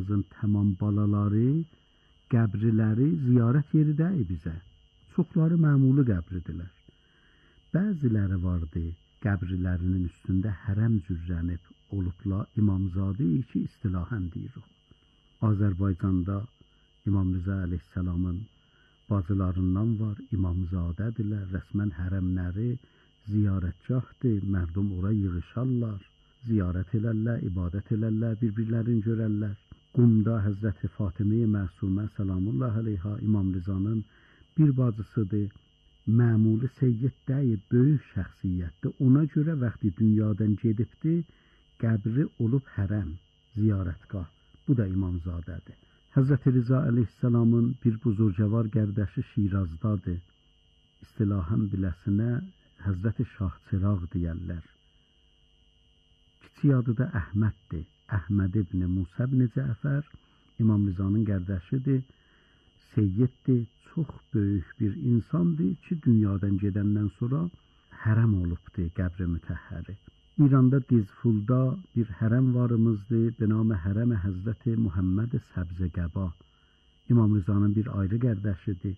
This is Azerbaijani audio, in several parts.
atamızın tamam balaları, qəbriləri ziyarət yeri deyil bizə. Çoxları məmuli qəbridirlər. Bəziləri vardı, qəbrilərinin üstündə hərəm cürrənib olubla İmamzadə ki, istilahən deyirik. Azərbaycanda İmam Rıza əleyhissalamın bacılarından var, İmamzadədirlər, rəsmən hərəmləri ziyarətgahdır, mərdum ora yığışarlar, ziyarət elərlər, ibadət elərlər, bir-birlərini görərlər. Qumda Həzrəti Fatimə Məsumə Səlamullah əleyha İmam Rızanın bir bacısıdır. Məmuli seyyid deyib, böyük şəxsiyyətdir. Ona görə vaxtı dünyadan gedibdi, qəbri olub hərəm, ziyarətgah. Bu da İmamzadədir. Həzrəti Rıza əleyhissalamın bir buzurcavar qərdəşi Şirazdadır. İstilahən biləsinə Həzrəti Şahçıraq deyərlər. Kiçik adı da Əhməddir. Əhməd ibn Musa ibn Cəfər İmam Rızanın qərdəşidir. Seyyiddir, çox böyük bir insandır ki, dünyadan gedəndən sonra hərəm olubdur, qəbri mütəhhəri. İranda Dizfulda bir hərəm varımızdır, benamə hərəm Həzrəti Muhammed Səbzəqəba. İmam Rızanın bir ayrı qərdəşidir.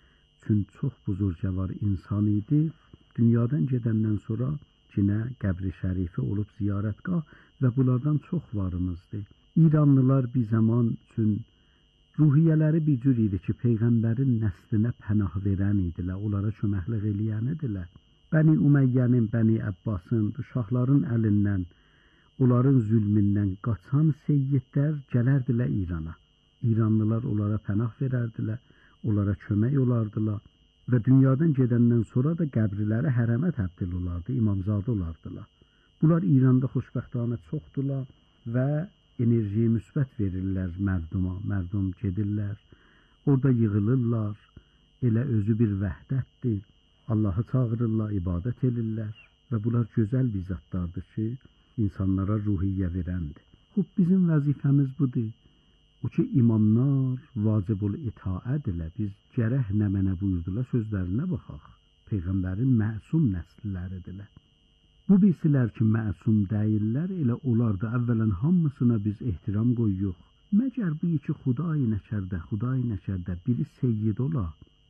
Çünki çox buzurcavar insan idi. Dünyadan gedəndən sonra cinə qəbri şərifi olub ziyarətgah və bunlardan çox varımızdır. İranlılar bir zaman üçün ruhiyyələri bir cür idi ki, Peyğəmbərin nəslinə pənah verən idilər, onlara köməklik eləyən idilər. Bəni Üməyyənin, Bəni Əbbasın, bu şahların əlindən, onların zülmündən qaçan seyyidlər gələrdilər İrana. İranlılar onlara pənah verərdilər, onlara kömək olardılar və dünyadan gedəndən sonra da qəbriləri hərəmə təbdil olardı, İmamzadə olardılar. Bunlar İranda xoşbəxtانه çoxdular və enerjiyi müsbət verirlər mərduma, mərdum gedirlər, orada yığılırlar, elə özü bir vəhdətdir, Allahı çağırırlar, ibadət edirlər və bunlar gözəl bir zatlardır ki, insanlara ruhiyyə verəndir. Xub, bizim vəzifəmiz budur. O ki, imamlar vacibul itaədirlər, biz gərək nə mənə buyurdular sözlərinə baxaq. Peyğəmbərin məsum nəsilləridirlər. Bu bilsilər ki, məsum deyirlər, elə onlar da əvvələn hamısına biz ehtiram qoyuq. Məgər bu iki Xuday nəkərdə biri seyyid ola,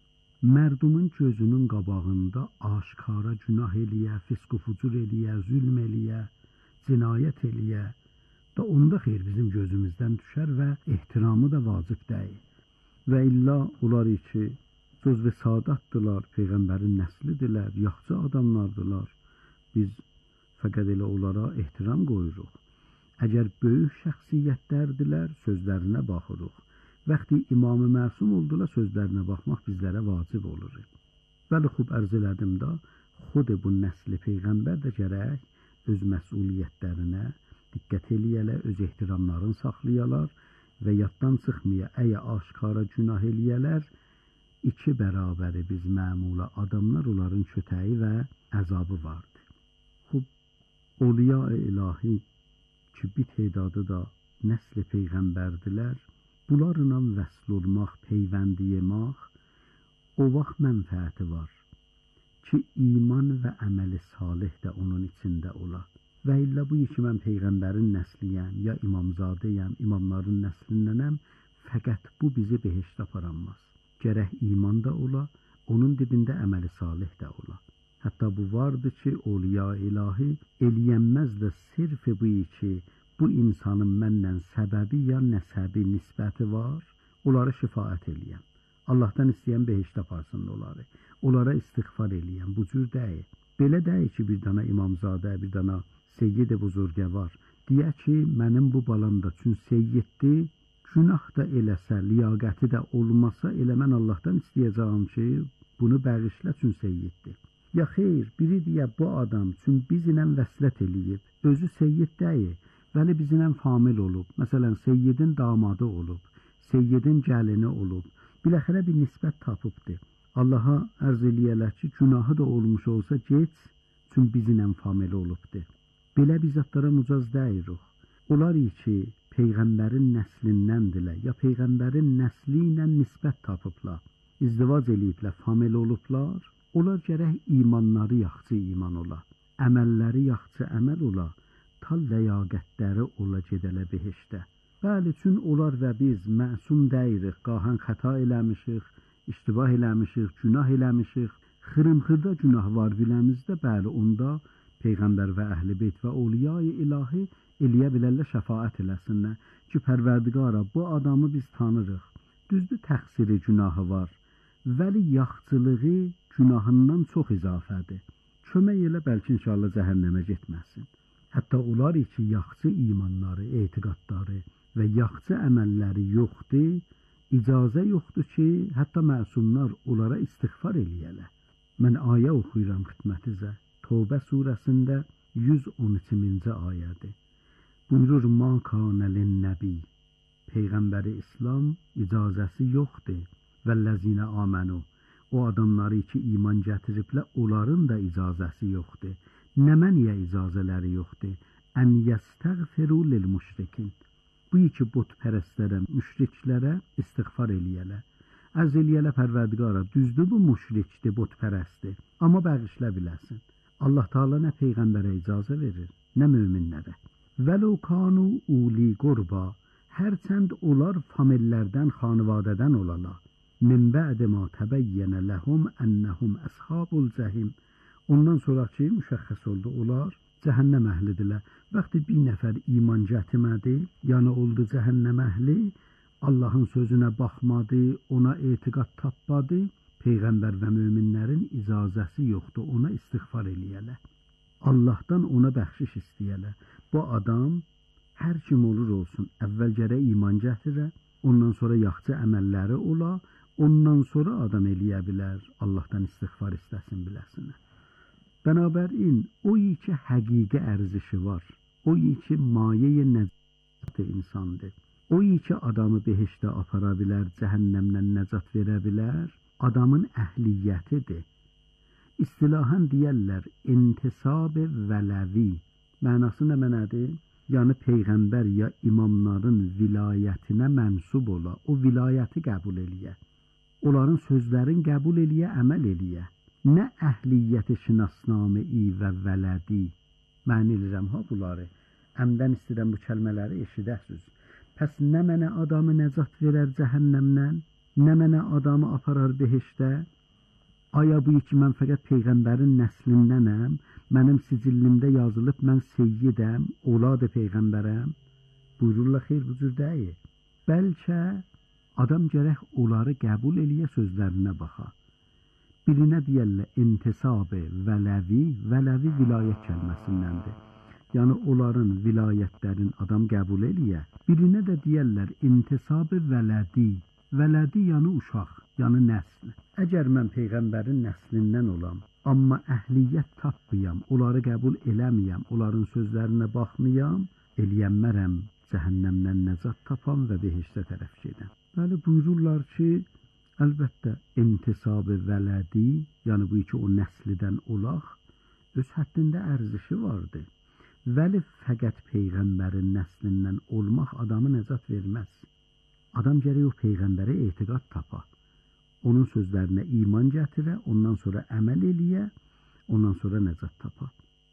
mərdumun gözünün qabağında aşkara günah eləyə, fisq-u fucur eləyə, zülm eləyə, cinayət eləyə, da onda xeyr bizim gözümüzdən düşər və ehtiramı da vacib deyil. Və illa onlar ki, söz və sadatdırlar, Peyğəmbərin nəslidirlər, yaxşı adamlardılar. Biz fəqət elə onlara ehtiram qoyuruq. Əgər böyük şəxsiyyətlərdirlər, sözlərinə baxırıq. Vaxtı İmam-ı Məsum oldular, sözlərinə baxmaq bizlərə vacib olur. Vəli xub ərz elədim da, xud bu nəsli Peyğəmbər də gərək öz məsuliyyətlərinə diqqət eləyələr, öz ehtiramlarını saxlayalar və yaddan çıxmaya, əgər aşkara günah eləyələr, iki bərabəri biz məmula adamlar, onların kötəyi və əzabı vardır. Xub, Oliya-i ilahi ki, bir tedadı da nəsli Peyğəmbərdilər, bunlarla vəsl olmaq, peyvəndi yemək, o vaxt mənfəəti var ki, iman və əməli salih də onun içində olar. Və illə bu ki, mən Peyğəmbərin nəsliyəm, ya İmamzadəyəm, imamların nəslindənəm, fəqət bu bizi behişdə aparanmaz. Gərək iman da ola, onun dibində əməli salih də ola. Hətta bu vardır ki, Oliya ilahi eləyənməz də sirf bu ki, bu insanın məndən səbəbi ya nəsəbi nisbəti var, onları şifaət eləyən. Allahdan istəyən behişdə aparsın onları. Onlara istiğfar eləyən, bu cür deyil. Belə deyil ki, bir dana İmamzadə, bir dana seyyid-i buzurgə var. Deyə ki, mənim bu balam da çün seyyiddir, günah da eləsə, liyaqəti də olmasa, elə mən Allahdan istəyəcəyim ki, bunu bəğişlə çün seyyiddir. Ya xeyr, biri deyə bu adam çün bizlə vəslət eləyib, özü seyyid deyil, vəli bizlə famil olub, məsələn, seyyidin damadı olub, seyyidin gəlini olub, biləxərə bir nisbət tapıbdır. Allaha ərz eləyələr ki, günahı da olmuş olsa geç, çün bizlə famil olubdur. Belə bizatlara mucaz deyirik. Onlar ki, Peyğəmbərin nəslindəndirlər, ya Peyğəmbərin nəsli ilə nisbət tapıblar, izdivac eləyiblər, famil olublar, onlar gərək imanları yaxçı iman ola, əməlləri yaxçı əməl ola, tal ləyaqətləri ola gedələ behişdə. Bəli, çün onlar və biz məsum deyirik, qahan xəta eləmişik, iştibah eləmişik, günah eləmişik, xırım-xırda günah var biləmizdə, bəli, onda Peyğəmbər və Əhl-i Beyt və Awliya-i İlahi eləyə bilərlər, şəfaət eləsinlər ki, Pərverdigara, bu adamı biz tanırıq. Düzdür, təqsiri, günahı var. Vəli yaxçılığı günahından çox izafədir. Kömək elə, bəlkə inşallah cəhənnəmə getməsin. Hətta onlar ki, yaxçı imanları, etiqadları və yaxçı əməlləri yoxdur, icazə yoxdur ki, hətta məsumlar onlara istiğfar eləyələr. Mən ayə oxuyuram xidmətinizə. Tövbə surəsində 113-ci ayədir. Buyurur, ma kana lin-nəbi. Peyğəmbəri İslam icazəsi yoxdur. Vəllezina amanu. O adamları ki, iman gətiriblər, onların da icazəsi yoxdur. Nə məniyə icazələri yoxdur? Ən yəstəğfiru lil-müşrikin. Bu iki butpərəstlərə, müşriklərə istiğfar eləyələr. Ərz eləyələr Pərverdigara, düzdür bu müşrikdir, butpərəstdir, amma bəğişlə biləsin. Allah Teala nə Peyğəmbərə icazə verir, nə möminlərə. Vəlau kanu uli qurba, hərçənd onlar famillərdən, xanvadədən olala. Min bə'də ma təbəyyənə ləhum ennəhum əshabul cəhim. Ondan sonra ki, müşəxəs oldu, onlar cəhənnəm əhlidirlər. Vaxtı bir nəfər iman gətirmədi, yəni oldu cəhənnəm əhli, Allahın sözünə baxmadı, ona etiqad tapmadı, Peyğəmbər və möminlərin icazəsi yoxdur, ona istiğfar eləyələr. Allahdan ona bəxşiş istəyələr. Bu adam hər kim olur olsun, əvvəl gərək iman gətirə, ondan sonra yaxçı əməlləri ola, ondan sonra adam eləyə bilər, Allahdan istiğfar istəsin biləsinə. Bənabərin, o ki həqiqi ərzişi var, o ki maye-i nəcat insandır, o ki adamı behişdə apara bilər, cəhənnəmdən nəcat verə bilər, adamın əhliyyətidir. İstilahən deyərlər, intisab-ı vələvi. Mənası nə mənədir? Yəni Peyğəmbər ya imamların vilayətinə mənsub ola, o vilayəti qəbul eləyə. Onların sözlərin qəbul eləyə, əməl eləyə. Nə əhliyyəti şinasname-i və vələdi. Mən elirəm ha bunları. Əmdən istəyirəm bu kəlmələri eşidəsiz. Pəs nə mənə adamı nəcat verər cəhənnəmdən, nə mənə adamı aparar behişdə? Aya bu ki, mən fəqət Peyğəmbərin nəslindənəm, mənim sicillimdə yazılıb, mən seyyidəm, oladı Peyğəmbərəm. Buyururlar, xeyr, bu cür deyil. Bəlkə adam gərək onları qəbul eləyə, sözlərinə baxa. Birinə deyərlər intisab-ı vələvi, vələvi vilayət kəlməsindəndir. Yəni onların vilayətlərin adam qəbul eləyə. Birinə də deyərlər intisab-ı vələdi, vələdi yəni uşaq, yəni nəsl. Əgər mən Peyğəmbərin nəslindən olam, amma əhliyyət tapmayam, onları qəbul eləməyəm, onların sözlərinə baxmayam, eləyənmərəm, cəhənnəmdən nəcat tapam və behişdə tərəf gedən. Bəli, buyururlar ki, əlbəttə intisab-ı vələdi, yəni bu ki o nəslidən olaq, öz həddində ərzişi vardır. Vəli fəqət Peyğəmbərin nəslindən olmaq adamı nəcat verməz. Adam gərək o Peyğəmbərə etiqad tapa, onun sözlərinə iman gətirə, ondan sonra əməl eləyə, ondan sonra nəcat tapa.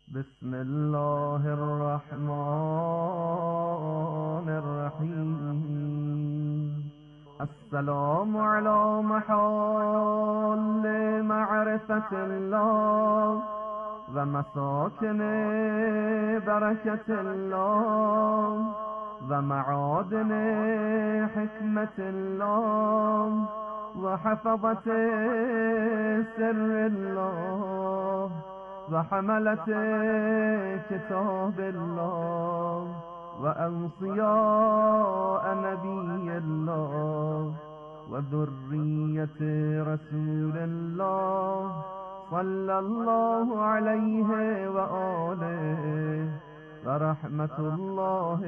Bismillahirrahmanirrahim. السلام على محال معرفة الله ومساكن بركة الله ومعادن حكمة الله وحفظة سر الله وحملة كتاب الله وأوصياء نبي الله وذرية رسول الله صلى الله عليه وآله ورحمة الله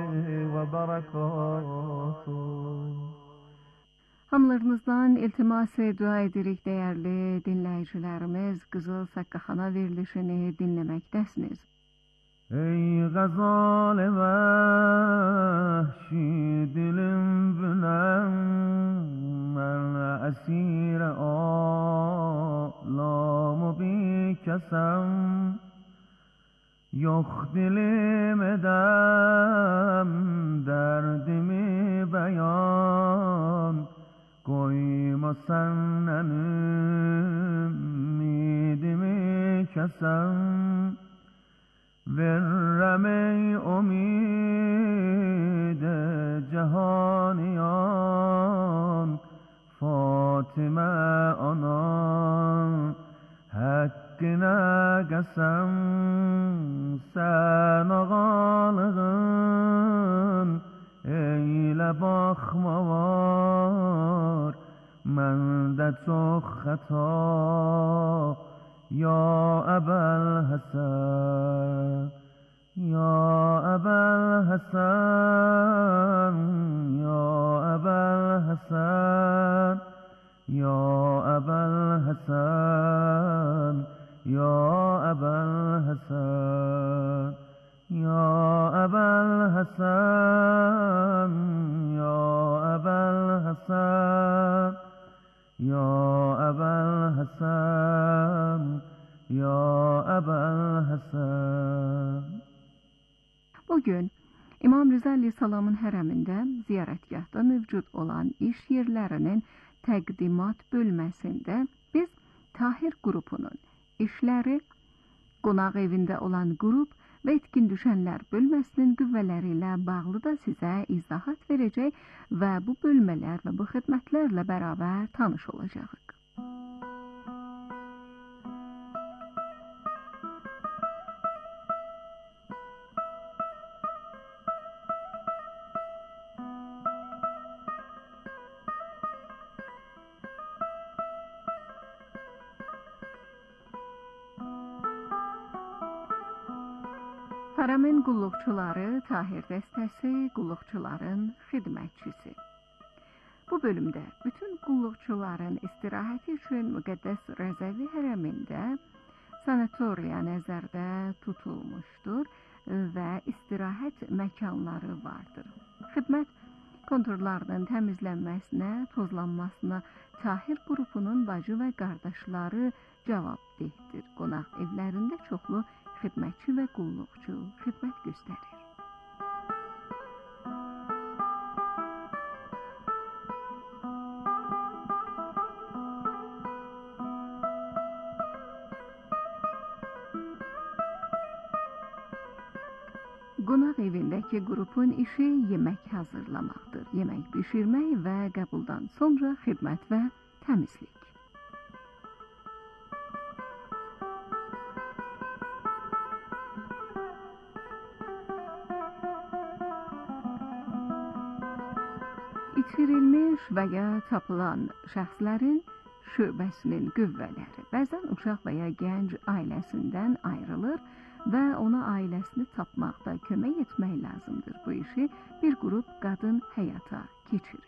وبركاته. Hamlarınızdan iltimas-ı dua ederek değerli dinleyicilerimiz Kızıl Saqqaxana verilişini dinlemektesiniz. Ey gazal vahşi dilim bilen ben esir ağlamı bir kesem yok dilim edem derdim beyan koyma senden ümidimi kesem verrem ey umide cehaniyan Fatime anan hakkına qasam sen ağalığın eyle bakma var mende çok hata ya Ebel Hasan ya Ebel Hasan ya Ebel Hasan ya Ebel Hasan ya Ebel Hasan ya Ebel Hasan ya Ebel Hasan ya Ebel Hasan ya Ebel Hasan. Bugün İmam Rıza Aleyhisselam'ın hərəmində ziyarətgahda mövcud olan iş yerlərinin təqdimat bölməsində biz Tahir qrupunun işləri, qonaq evində olan qrup və etkin düşənlər bölməsinin qüvvələri ilə bağlı da sizə izahat verəcək və bu bölmələr və bu xidmətlərlə bərabər tanış olacağıq. Hərəmin qulluqçuları, Tahir dəstəsi, qulluqçuların xidmətçisi. Bu bölümdə bütün qulluqçuların istirahəti üçün Müqəddəs Rəzəvi hərəmində sanatoriya nəzərdə tutulmuşdur və istirahət məkanları vardır. Xidmət konturlarının təmizlənməsinə, tozlanmasına Tahir qrupunun bacı və qardaşları cavabdehdir. Qonaq evlərində çoxlu xidmətçi və qulluqçu xidmət göstərir. Qonaq evindəki qrupun işi yemək hazırlamaqdır. Yemək bişirmək və qəbuldan sonra xidmət və təmizlik. İtirilmiş və ya tapılan şəxslərin şöbəsinin qüvvələri bəzən uşaq və ya gənc ailəsindən ayrılır və ona ailəsini tapmaqda kömək etmək lazımdır. Bu işi bir qrup qadın həyata keçirir.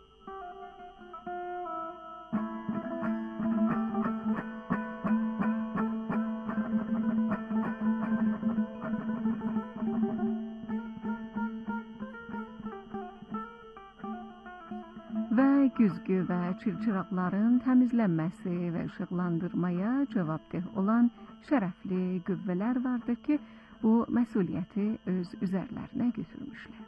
Və güzgü və çilçıraqların təmizlənməsi və işıqlandırmaya cavabdeh olan şərəfli qüvvələr vardır ki, bu məsuliyyəti öz üzərlərinə götürmüşlər.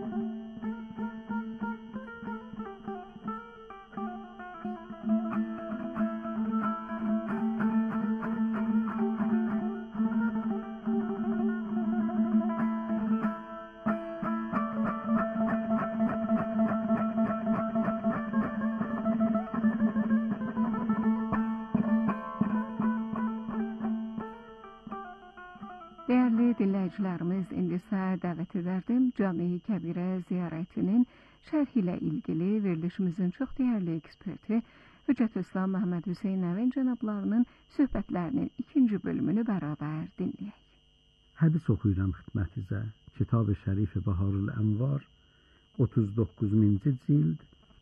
Değerli dinləyicilərimiz, indi isə dəvət edərdim Cami-i Kəbirə ziyarətinin şərhi ilə ilgili verilişimizin çox dəyərli eksperti Hüccətülislam Məhəmməd Hüseyn Nəvin cənablarının söhbətlərinin ikinci bölümünü bərabər dinləyək. Hədis oxuyuram xidmətinizə. Kitab-ı Şərif-i Baharul Ənvar 39-cu cild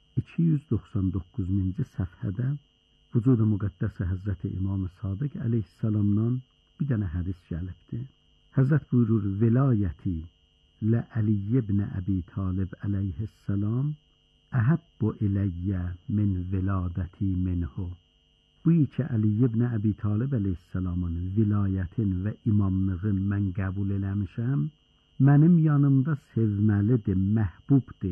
299-cu səfhədə Vücud-u Müqəddəsə Həzrəti İmam-ı Sadiq əleyhissalamdan bir dənə hədis gəlibdir. Həzrət buyurur, velayəti lə Əli ibn Əbi Talib əleyhissalam əhəbbu iləyyə min veladəti minhu. Bu ki, Əli ibn Əbi Talib əleyhissalamın vilayətin və imamlığın mən qəbul eləmişəm, mənim yanımda sevməlidir, məhbubdir,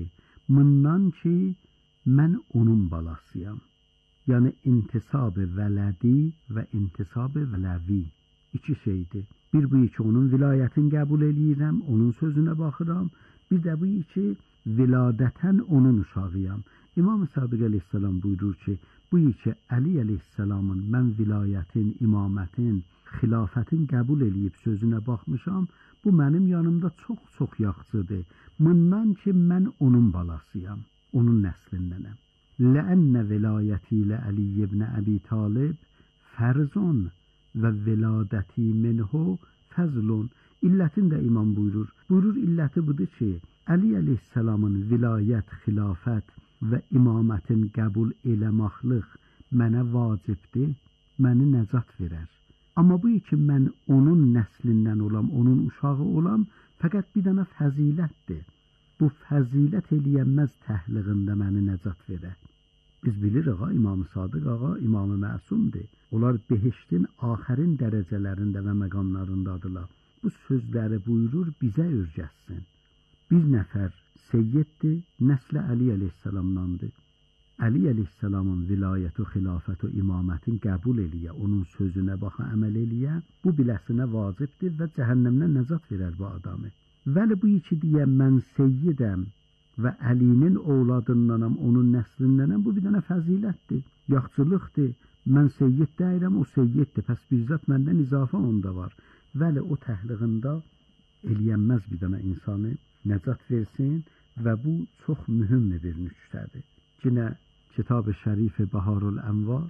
Bundan ki, mən onun balasıyam. Yəni, intisab-ı vələdi və intisab-ı vələvi. İki şeydir. Bir bu ki, onun vilayətini qəbul eləyirəm, onun sözünə baxıram. Bir də bu ki, viladətən onun uşağıyam. İmam-ı Sadiq əleyhissalam buyurur ki, bu ki, Əli əleyhissalamın mən vilayətin, imamətin, xilafətin qəbul eləyib sözünə baxmışam, bu mənim yanımda çox yaxşıdır. Bundan ki, mən onun balasıyam, onun nəslindənəm. Ləənnə vilayəti ilə Əli ibn Əbi Talib fərzun və viladəti minhu fəzlun. İllətini də imam buyurur. Buyurur, illəti budur ki, Əli əleyhissalamın vilayət, xilafət və imamətin qəbul eləmaqlıq mənə vacibdir, məni nəcat verər. Amma bu ki, mən onun nəslindən olam, onun uşağı olam, fəqət bir dənə fəzilətdir. Bu fəzilət eləyənməz təhliğində məni nəcat verər. Biz bilirik, İmam-ı Sadiq ağa, İmam-ı Məsumdur. Onlar behiştin axərin dərəcələrində və məqamlarındadırlar. Bu sözləri buyurur, bizə örgəssin. Bir nəfər seyyiddir, nəslə Əli əleyhissalamdandır. Əli əleyhissalamın vilayət-u xilafət-u imamətin qəbul eləyə, onun sözünə baxa əməl eləyə, bu biləsinə vacibdir və cəhənnəmdən nəcat verər bu adamı. Vəli bu iki deyən, mən seyyidəm və Əlinin ovladındanam, onun nəslindənəm, bu bir dənə fəzilətdir, yaxçılıqdır. Mən seyyid deyirəm, o seyyiddir, pəs bir zat məndən izafə onda var. Vəli o təhliğində eləyənməz bir dənə insanı nəcat versin və bu çox mühüm bir nüktədir. Yine Kitab-ı Şərif-i Baharul Ənvar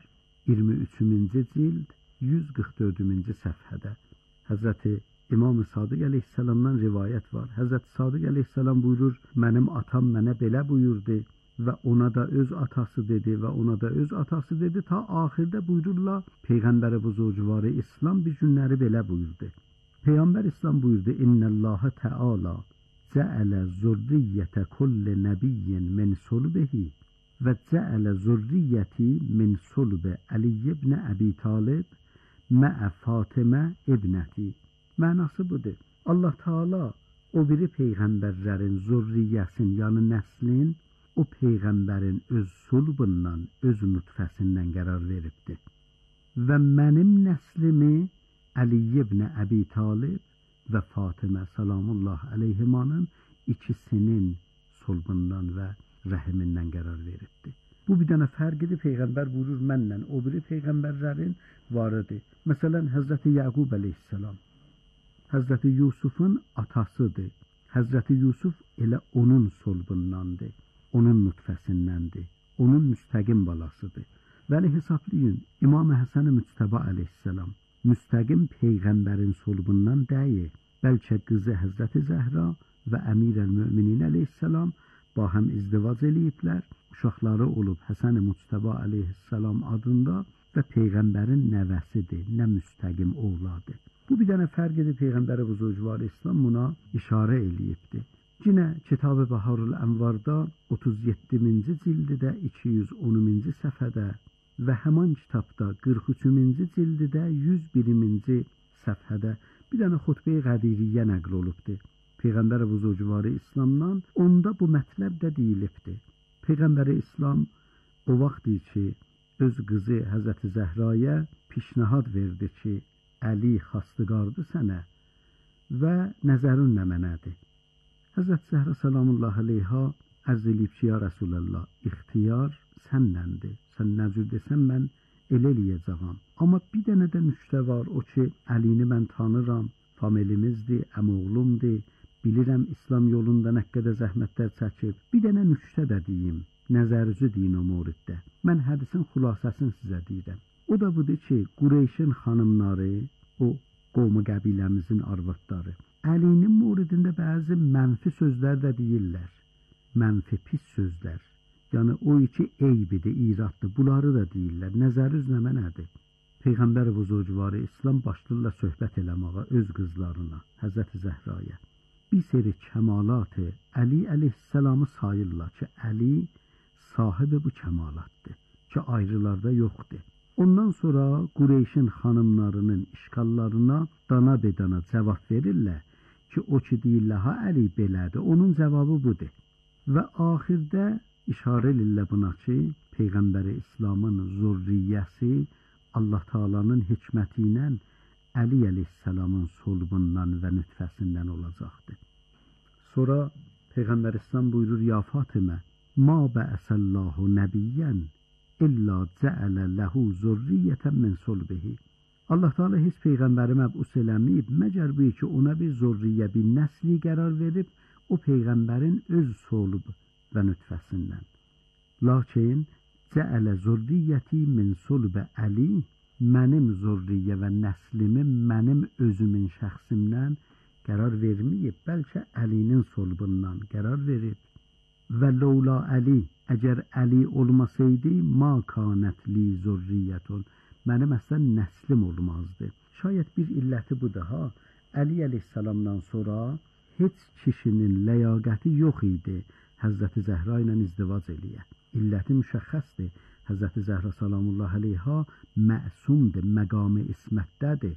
23-cü cild 144-cü səfhədə Həzrəti İmam-ı Sadiq əleyhissalamdan rivayət var. Həzrəti Sadiq əleyhissalam buyurur, mənim atam mənə belə buyurdu və ona da öz atası dedi və ona da öz atası dedi. Ta axirdə buyururlar, Peyğəmbər-i Buzurgvarı İslam bir günləri belə buyurdu. Peyğəmbər İslam buyurdu, İnnəllâhe Teala cəələ zurriyyətə kulli nəbiyyin min sulbihi və cəələ zurriyyəti min sulbi Əli ibn Əbi Talib məə Fatimə ibnəti. Mənası budur. Allah Teala o biri peyğəmbərlərin zurriyyəsin, yəni nəslin o peyğəmbərin öz sulbundan, öz nutfəsindən qərar veribdir. Və mənim nəslimi Əli ibn Əbi Talib və Fatimə salamullah əleyhimanın ikisinin sulbundan və rəhimindən qərar veribdir. Bu bir dənə fərqidir. Peyğəmbər buyurur, mənlə o biri peyğəmbərlərin varıdır. Məsələn, Həzrəti Yaqub əleyhissalam Həzrəti Yusufun atasıdır. Həzrəti Yusuf elə onun sulbundandır, onun nutfəsindəndir, onun müstəqim balasıdır. Vəli hesablayın, İmam Həsən-i Müctəba əleyhissalam müstəqim peyğəmbərin sulbundan deyil, bəlkə qızı Həzrəti Zəhra və Əmir-əl-Müminin əleyhissalam ba həm izdivac eləyiblər, uşaqları olub Həsən-i Müctəba əleyhissalam adında və peyğəmbərin nəvəsidir, nə müstəqim oğladır. Bu bir dənə fərqidir. Peyğəmbər-i Buzurgvarı İslam buna işarə eləyibdir. Yine Kitab-ı Baharul Ənvarda 37-ci cildidə 210-cu səfhədə və həman kitabda 43-cü cildidə 101-ci səfhədə bir dənə xutbə-i qədiriyyə nəql olubdur. Peyğəmbər-i Buzurgvarı İslamdan onda bu mətləb də deyilibdir. Peyğəmbər-i İslam o vaxt ki, öz qızı Həzrəti Zəhraya pişnahad verdi ki, Əli xastıqardı sənə və nəzərün nə mənədir. Həzrət Zəhra salamullah aleyha ərz eləyib ki, ya Rəsulallah, ixtiyar sənnəndir. Sən nə cür desən, mən elə eləyəcəyəm. Amma bir dənə də nüktə var, o ki, Əlini mən tanıram, familimizdir, əmoğlumdur, bilirəm İslam yolunda nə qədər zəhmətlər çəkib. Bir dənə nüktə də deyim, nəzərücü deyin o muriddə. Mən hədisin xülasəsini sizə deyirəm. O da budur ki, Qureyşin xanımları, o qovmu qəbiləmizin arvadları, Əlinin muridində bəzi mənfi sözlər də deyirlər. Mənfi pis sözlər. Yəni o iki eybidir, iraddır. Bunları da deyirlər. Nəzərüz nə mənədir? Peyğəmbər-i Buzurgvarı İslam başlayırlar söhbət eləməyə öz qızlarına, Həzrəti Zəhraya. Bir seri kəmalatı Əli əleyhissalamı sayırlar ki, Əli sahibi bu kəmalatdır ki, ayrılarda yoxdur. Ondan sonra Qureyşin xanımlarının işgallarına dana bedana cavab verirlər ki, o ki deyirlər, ha Əli belədir, onun cavabı budur. Və axirdə işarə edirlər buna ki, Peyğəmbər İslamın zürriyyəsi Allah Taala'nın hikməti ilə Əli əleyhissalamın solbundan və nütfəsindən olacaqdır. Sonra Peyğəmbər İslam buyurur: "Ya Fatimə, ma bə'əsəllahu nəbiyyən illa cəələ ləhu zürriyyətən min sulbihi." Allah Teala heç peyğəmbəri məbus eləməyib, məgər bu ki, ona bir zürriyyə, bir nəsli qərar verib, o peyğəmbərin öz solub və nütfəsindən. Lakin cəələ zürriyyəti min sulbə Əli, mənim zürriyyə və nəslimi mənim özümün şəxsimdən qərar verməyib, bəlkə Əlinin solbundan qərar verib. Və lawla Əli, əgər Əli olmasaydı, ma kanət li zürriyyətun, mənim əslən nəslim olmazdı. Şayət bir illəti budur ha, Əli əleyhissalamdan sonra heç kişinin ləyaqəti yox idi Həzrəti Zəhra ilə izdivac eləyə. İlləti müşəxxəsdir. Həzrəti Zəhra salamullah əleyha məsumdur, məqamı ismətdədir.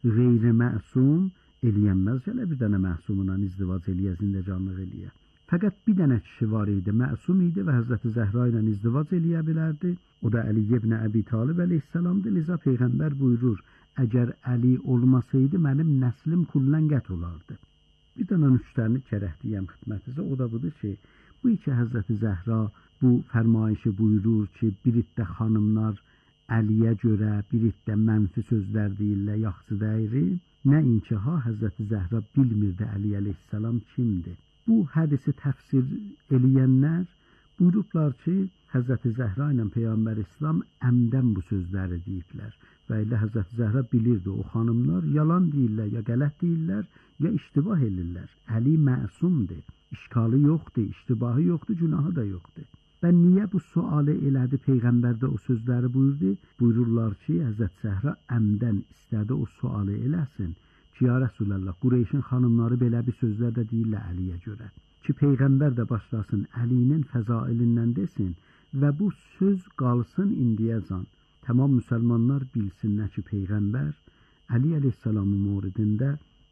Qeyri-məsum eləyənməz gələ bir dənə məsumla izdivac eləyə, zindəcanlıq eləyə. Fəqət bir dənə kişi var idi, məsum idi və Həzrəti Zəhra ilə izdivac eləyə bilərdi. O da Əli ibn Əbi Talib əleyhissalamdır. Liza Peyğəmbər buyurur: əgər Əli olmasaydı, mənim nəslim kullən qət olardı. Bir dənə nüktəni gərək deyəm xidmətinizə, o da budur ki, bu iki Həzrəti Zəhra bu fərmayişi buyurur ki, bir iddə xanımlar Əliyə görə bir iddə mənfi sözlər deyirlər, yaxşı dəyiri. Nəinki ha, Həzrəti Zəhra bilmirdi Əli əleyhissalam kimdir. Bu hədisi təfsir eləyənlər buyurublar ki, Həzrəti Zəhra ilə Peyğəmbər İslam əmdən bu sözləri deyiblər. Və elə Həzrəti Zəhra bilirdi, o xanımlar yalan deyirlər, ya qələt deyirlər, ya iştibah edirlər. Əli məsumdur, işkalı yoxdur, iştibahı yoxdur, günahı da yoxdur. Və niyə bu sualı elədi Peyğəmbər də o sözləri buyurdu? Buyururlar ki, Həzrəti Zəhra əmdən istədi o sualı eləsin ki, ya Rəsulallah, Qureyşin xanımları belə bir sözlər də deyirlər Əliyə görə. Ki, Peyğəmbər də başlasın Əlinin fəzailindən desin və bu söz qalsın indiyəcən. Tamam müsəlmanlar bilsinlər ki, Peyğəmbər Əli əleyhissalamın moridində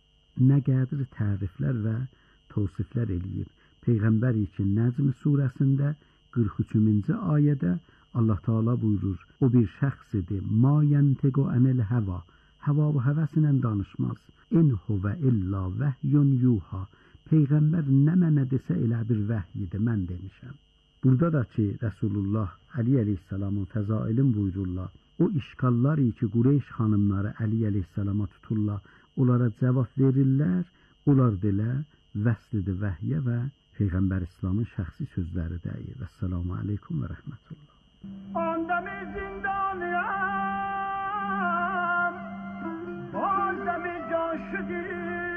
nə qədər təriflər və tavsiflər eləyib. Peyğəmbər üçün Nəcm surəsində 43-cü ayədə Allah Teala buyurur: o bir şəxsidir, ma yentegu anil hava, hava və həvəsinə danışmaz. İn huvə illa vəhyun yuha, Peyğəmbər nə mənə desə elə bir vəhyidir, mən demişəm. Burada da ki, Rəsulullah Əli əleyhissalamın fəzailin buyururlar. O işgallar ki, Qureyş xanımları Əli əleyhissalama tuturlar, onlara cavab verirlər, onlar delə vəslidir vəhyə və Peyğəmbər İslamın şəxsi sözləri deyir. Vəssalamu aleykum və rəhmətullah. Ondami zindaniyam, ondami can şüdür.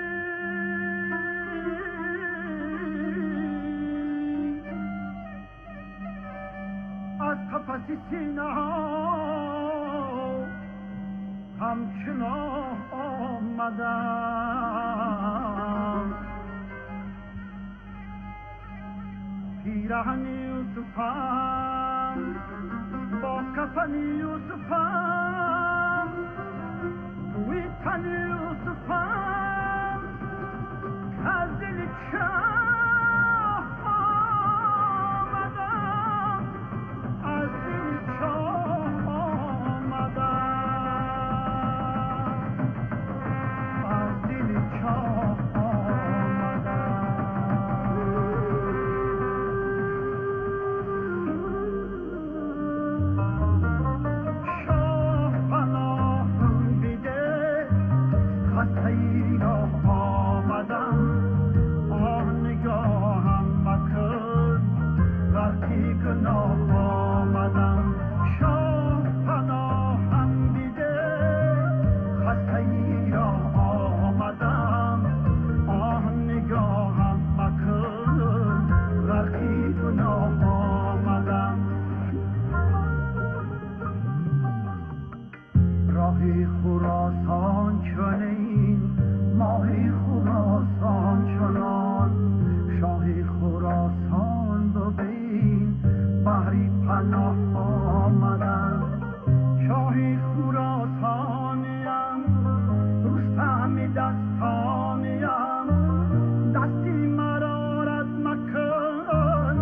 از قفس سینه همچنان آمدم پیرهن یوسفم با کفن یوسفم توی تن یوسفم از دل چاه آمدم از دل چاه آمدم از دل چاه دستی مرارت مکن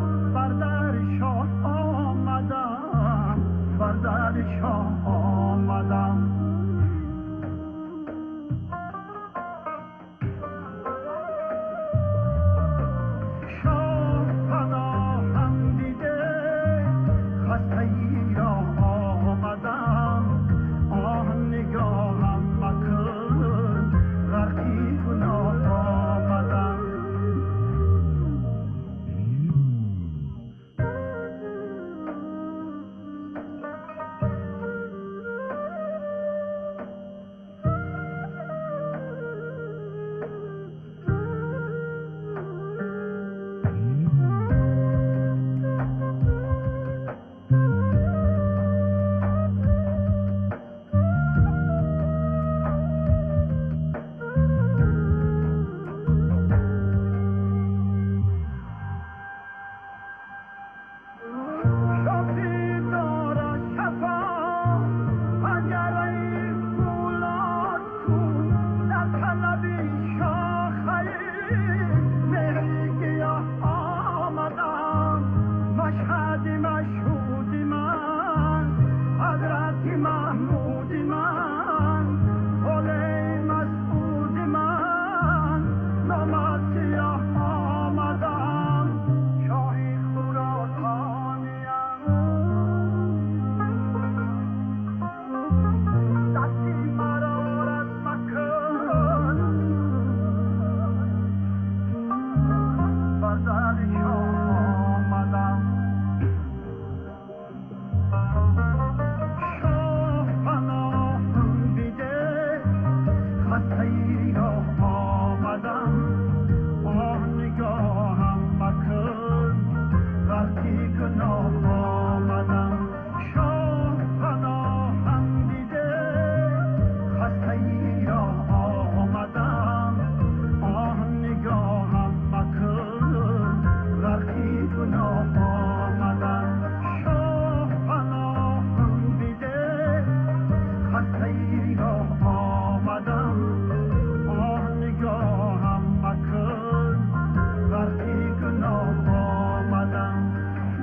گناه آمدم شاه پناهم دیده خستگی را آمدم آه نگاهم مکن وقتی گناه آمدم شاه پناهم دیده خستگی را آمدم آه نگاهم مکن وقتی گناه آمدم.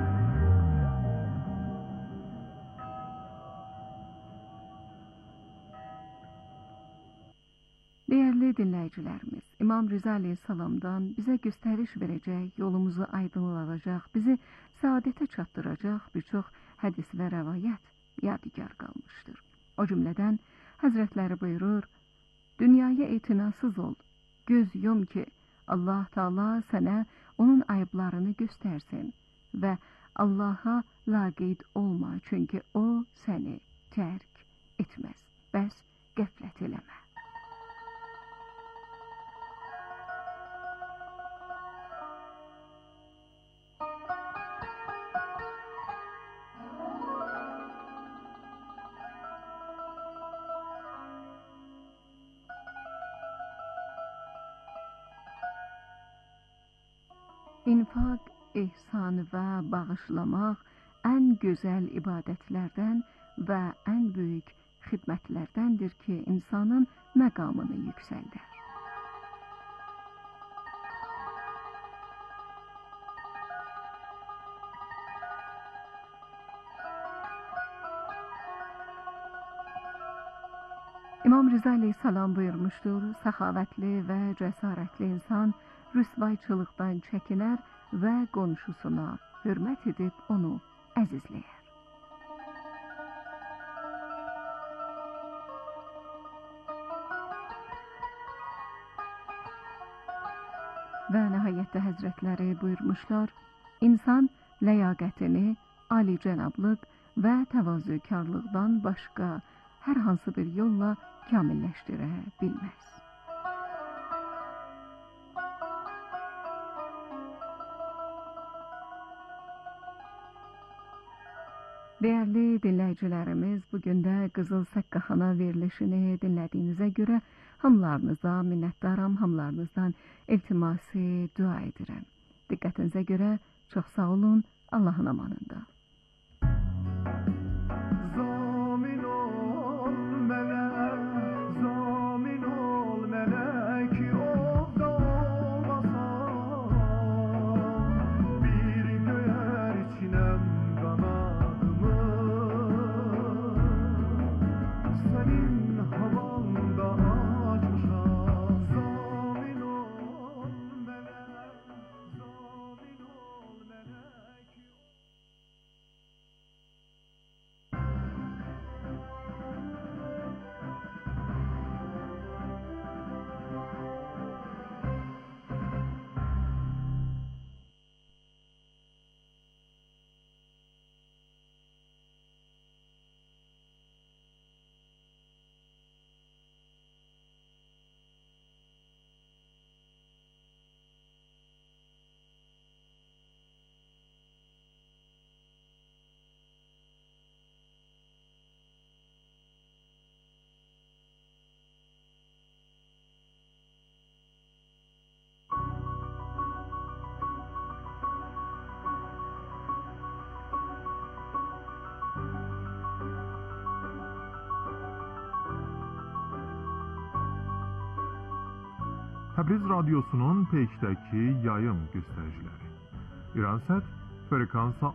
Değerli dinləyicilərimiz, İmam Rıza Aleyhisselam'dan bizə göstəriş verəcək, yolumuzu aydınladacaq, bizi saadətə çatdıracaq bir çox hədis və rəvayət yadigar qalmışdır. O cümlədən Həzrətləri buyurur, dünyaya etinasız ol, göz yum ki, Allah Teala sənə onun ayıblarını göstərsin və Allaha laqeyd olma, çünki o səni tərk etməz, bəs qəflət eləmə. İnfaq, ihsan və bağışlamaq ən gözəl ibadətlərdən və ən böyük xidmətlərdəndir ki, insanın məqamını yüksəldir. İmam Rıza Aleyhisselam buyurmuşdur, səxavətli və cəsarətli insan rüsvayçılıqdan çəkinər və qonşusuna hörmət edib onu əzizləyər. Və nəhayətdə Həzrətləri buyurmuşlar, insan ləyaqətini alicənablıq və təvazökarlıqdan başqa hər hansı bir yolla kamilləşdirə bilməz. Değerli dinləyicilərimiz, bugün də Qızıl Səqqaxana verilişini dinlədiyinizə görə hamılarınıza minnətdaram, hamılarınızdan iltimasi dua edirəm. Diqqətinizə görə çox sağ olun, Allahın amanında. Təbriz Radyosu'nun Peş'teki yayım göstericileri. İransat frekansa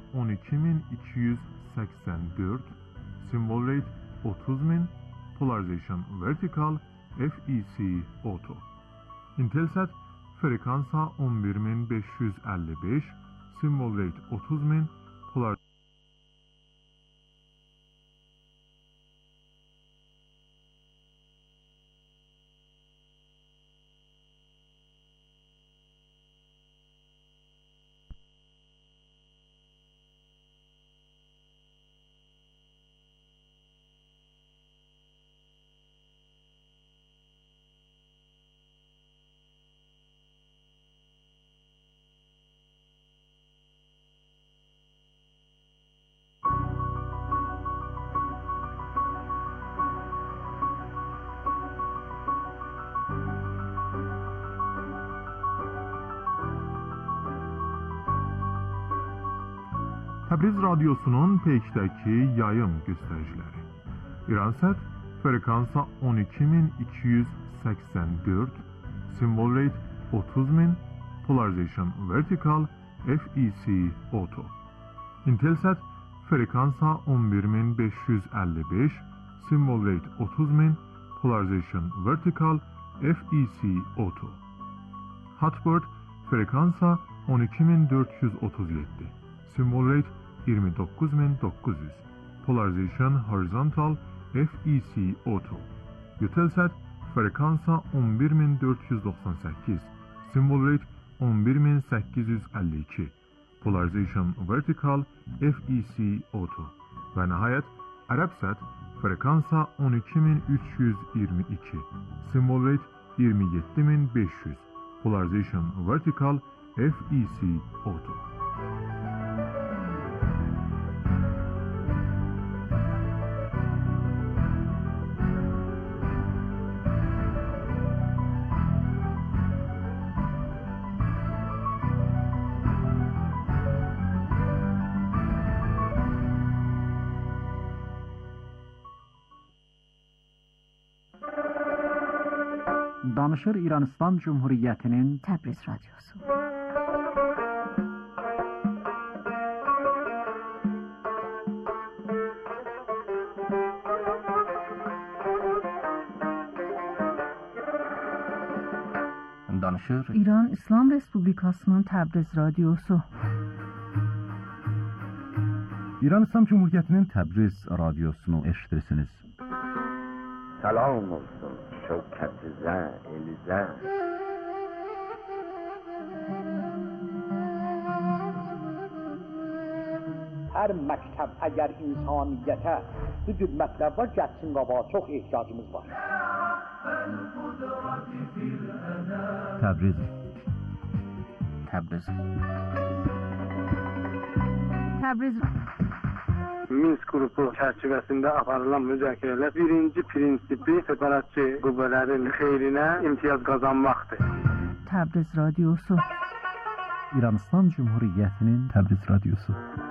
12284, symbol rate 30.000, polarization vertical, FEC auto. Intelsat frekansa 11555, symbol rate 30.000, polarization Təbriz radyosunun peykdəki yayım göstəriciləri. İransat frekansa 12284, symbol rate 30000, polarization vertical, FEC auto. Intelsat frekansa 11555, symbol rate 30000, polarization vertical, FEC auto. Hotbird frekansa 12437, symbol rate 29900, polarization horizontal, FEC auto. Eutelsat frekansa 11498, symbol rate 11852, polarization vertical, FEC auto. Ve nihayet Arabsat frekansa 12322, symbol rate 27500, polarization vertical, FEC auto. Danışır İran İslam Cumhuriyeti'nin Təbriz Radyosu. Danışır İran İslam Respublikasının Təbriz Radyosu. İran İslam Cumhuriyeti'nin Təbriz Radyosunu eşitirsiniz. Salam olsun şevketize, elize. Her mektep eğer insaniyete bu cür metlebler geçsin qaba çok ihtiyacımız var. Təbriz. Təbriz. Təbriz Minsk grubu çerçevesinde aparılan müzakereler birinci prensibi separatçı qüvvələrin xeyrinə imtiyaz kazanmaktır. Təbriz Radyosu. İran İslam Cumhuriyeti'nin Təbriz Radyosu.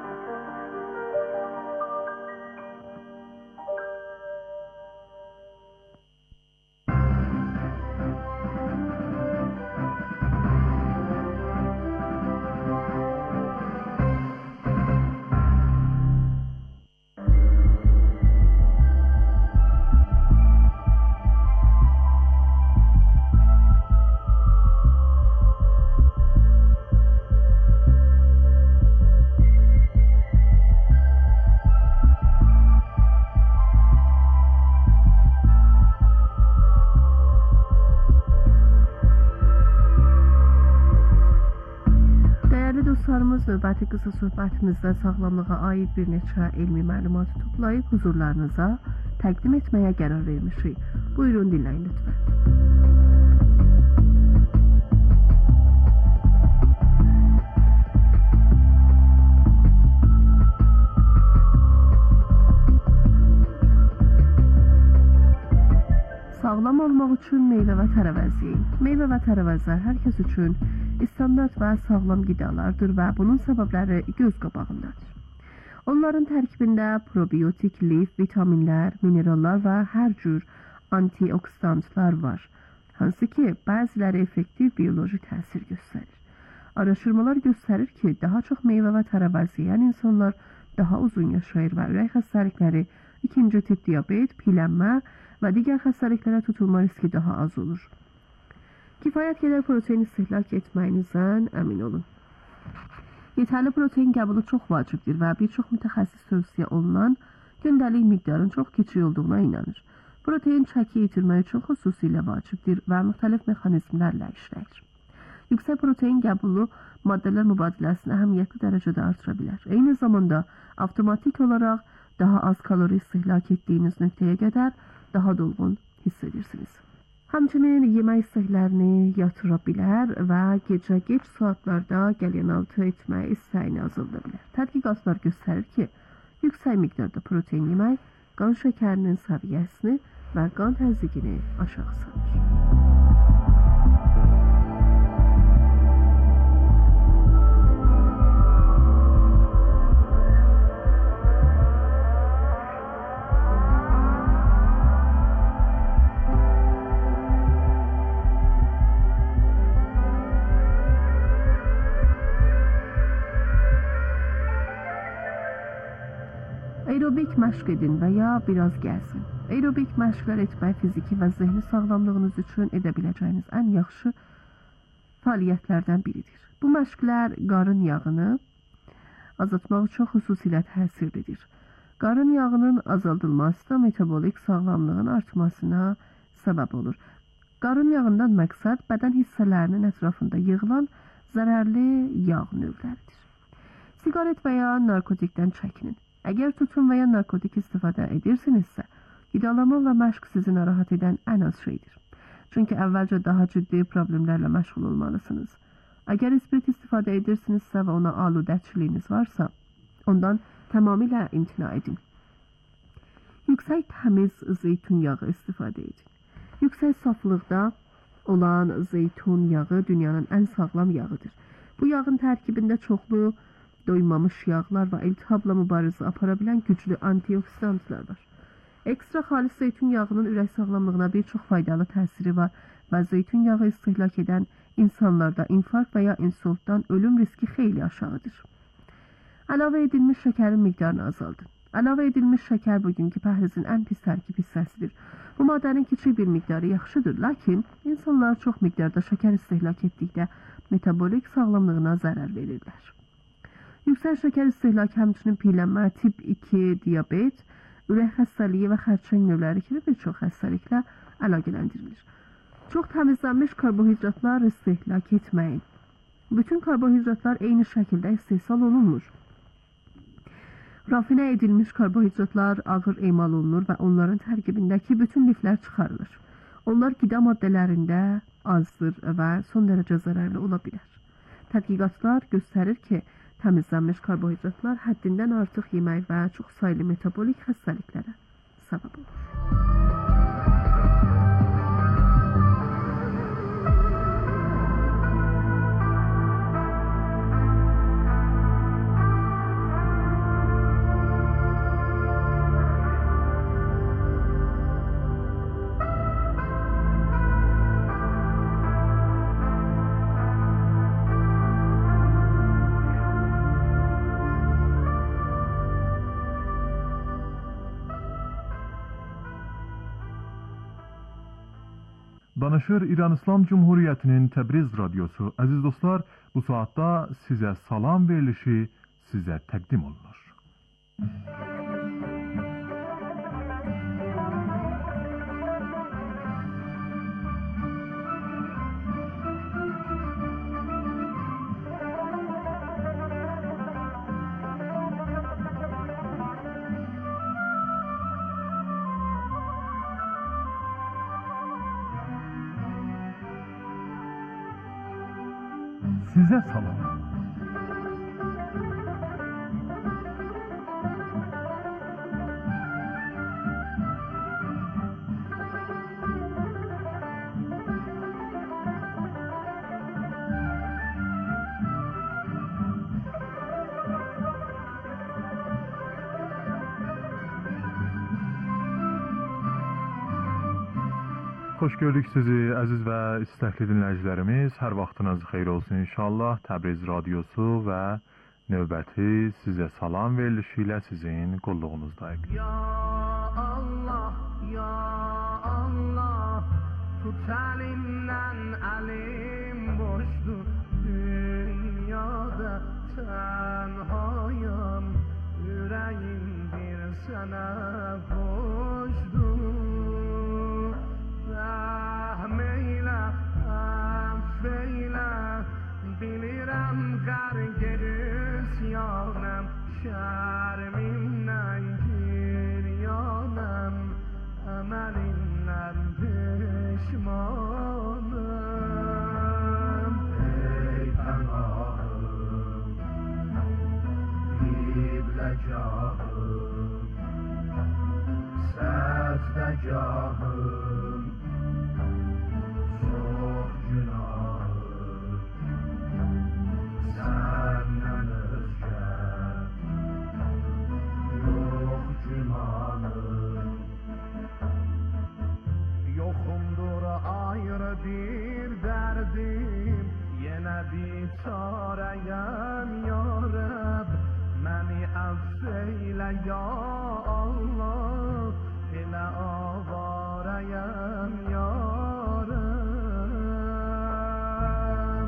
Növbəti qısa söhbətimizdə sağlamlığa aid bir neçə elmi məlumat toplayıb huzurlarınıza təqdim etməyə qərar vermişik. Buyurun dinləyin lütfən. Sağlam olmaq üçün meyvə və tərəvəz yeyin. Meyvə və tərəvəzlər hər kəs üçün standart və sağlam qidalardır və bunun səbəbləri göz qabağındadır. Onların tərkibində probiotik, lif, vitaminlər, minerallar və hər cür antioksidantlar var, hansı ki, bəziləri effektiv bioloji təsir göstərir. Araşdırmalar göstərir ki, daha çox meyvə və tərəvəz yeyən insanlar daha uzun yaşayır və ürək xəstəlikləri, ikinci tip diabet, piyələnmə və digər xəstəliklərə tutulma riski daha az olur. Kifayət qədər protein istehlak etməyinizdən əmin olun. Yetərli protein qəbulu çox vacibdir və bir çox mütəxəssis tövsiyə olunan gündəlik miqdarın çox kiçik olduğuna inanır. Protein çəki itirmək üçün xüsusilə vacibdir və müxtəlif mexanizmlərlə işləyir. Yüksək protein qəbulu maddələr mübadiləsini əhəmiyyətli dərəcədə artıra bilər. Eyni zamanda avtomatik olaraq daha az kalori istehlak etdiyiniz nöqtəyə qədər daha dolğun hiss edirsiniz. Həmçinin yemək istəklərini yatıra bilər və gecə geç saatlarda qəlyanaltı etmək istəyini azalda bilər. Tədqiqatlar göstərir ki, yüksək miqdarda protein yemək qan şəkərinin səviyyəsini və qan təzyiqini aşağı salır. Aerobik məşq edin və ya biraz gəzin. Aerobik məşqlər etmək fiziki və zehni sağlamlığınız üçün edə biləcəyiniz ən yaxşı fəaliyyətlərdən biridir. Bu məşqlər qarın yağını azaltmaq üçün xüsusilə təsirlidir. Qarın yağının azaldılması da metabolik sağlamlığın artmasına səbəb olur. Qarın yağından məqsəd bədən hissələrinin ətrafında yığılan zərərli yağ növləridir. Siqaret və ya narkotikdən çəkinin. Əgər tütün və ya narkotik istifadə edirsinizsə, qidalama və məşq sizi narahat edən ən az şeydir. Çünki əvvəlcə daha ciddi problemlərlə məşğul olmalısınız. Əgər spirit istifadə edirsinizsə və ona aludəçiliyiniz varsa, ondan tamamilə imtina edin. Yüksək təmiz zeytun yağı istifadə edin. Yüksək saflıqda olan zeytun yağı dünyanın ən sağlam yağıdır. Bu yağın tərkibində çoxlu doymamış yağlar və iltihabla mübarizə apara bilən güclü antioksidantlar var. Ekstra xalis zeytun yağının ürək sağlamlığına bir çox faydalı təsiri var və zeytun yağı istehlak edən insanlarda infarkt və ya insultdan ölüm riski xeyli aşağıdır. Əlavə edilmiş şəkərin miqdarını azaldın. Əlavə edilmiş şəkər bugünkü pəhrizin ən pis tərkib hissəsidir. Bu maddənin kiçik bir miqdarı yaxşıdır, lakin insanlar çox miqdarda şəkər istehlak etdikdə metabolik sağlamlığına zərər verirlər. Yüksək şəkər istehlakı həmçinin piyələnmə, tip 2 diabet, ürək xəstəliyi və xərçəng növləri kimi bir çox xəstəliklə əlaqələndirilir. Çox təmizlənmiş karbohidratlar istehlak etməyin. Bütün karbohidratlar eyni şəkildə istehsal olunmur. Rafinə edilmiş karbohidratlar ağır emal olunur və onların tərkibindəki bütün liflər çıxarılır. Onlar qida maddələrində azdır və son dərəcə zərərli ola bilər. Tədqiqatlar göstərir ki, təmizlənmiş karbohidratlar həddindən artıq yemək və çox saylı metabolik xəstəliklərə səbəb olur. Danışır İran İslam Cumhuriyyətinin Təbriz radiosu. Əziz dostlar, bu saatda sizə salam verilişi sizə təqdim olunur. Sizə salam. Xoş gördük sizi, əziz və istəkli dinləyicilərimiz. Hər vaxtınız xeyir olsun inşallah. Təbriz radiosu və növbəti sizə salam verilişi ilə sizin qulluğunuzdayıq. Ya Allah, ya Allah, tut əlimdən əlim boşdur. Dünyada tənhayam, ürəyim bir sənə boşdur. Bilirəm qərqəriz yanım, şərmimdən giryanım, əməlimdən peşmanım. Ey pənahım, qibləgahım, səzdəgahım, çox günahım. Səndən özgə yox gümanım. Yoxumdur ayrı bir dərdim, yenə biçarəyəm ya Rəbb. Məni affeyle ya Allah, ile avareyem yarem.